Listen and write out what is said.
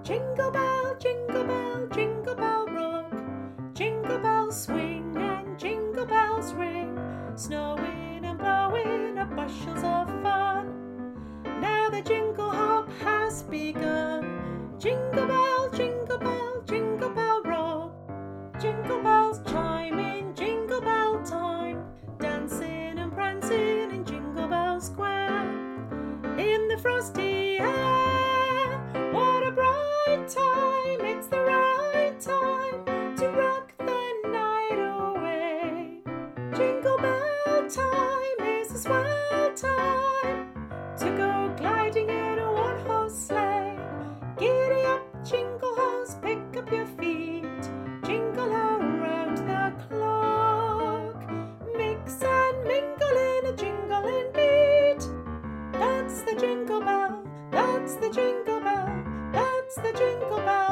jingle bell rock. Jingle bells swing and jingle bells ring, snowing and blowing up bushels of fun. Now the jingle hop has begun. Jingle bell rock. Jingle bells chime in jingle bell time, dancing and prancing in Jingle Bell Square. In the frosty air, what a bright time! It's the right time to rock the night away. Jingle bell time is a swell time to go gliding in a one-horse sleigh. Giddy up, jingle horse, pick up your feet, jingle around the clock. Mix and mingle in a jingling beat. That's the jingle bell, that's the jingle bell, that's the jingle bell.